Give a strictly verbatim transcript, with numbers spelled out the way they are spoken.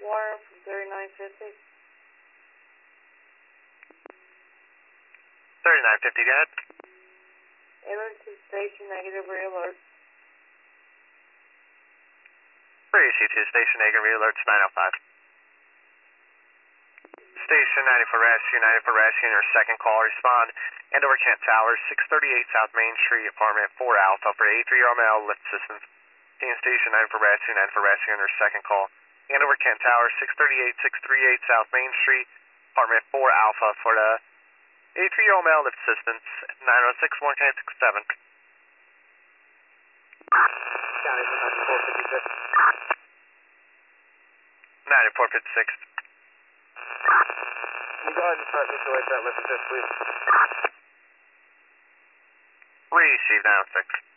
Warren from thirty-nine fifty. thirty-nine fifty, go ahead. Emergency station, negative re-alert. three C two, station negative re-alerts nine oh five. Station ninety-four Rescue, ninety-four Rescue, your second call, respond. Andover Kent Towers, six thirty-eight South Main Street, apartment four Alpha for eighty-three-year-old male, lift assistance. Team Station ninety-four Rescue, ninety-four Rescue, on your second call. Andover Kent Towers, six thirty-eight, six thirty-eight South Main Street, apartment four Alpha for the eighty-three-year-old male, lift assistance. nine oh six, one K six seven. County ninety-four fifty-six. ninety-four fifty-six. Can you go ahead and start visualize that lift assist, please? Receive nine oh six.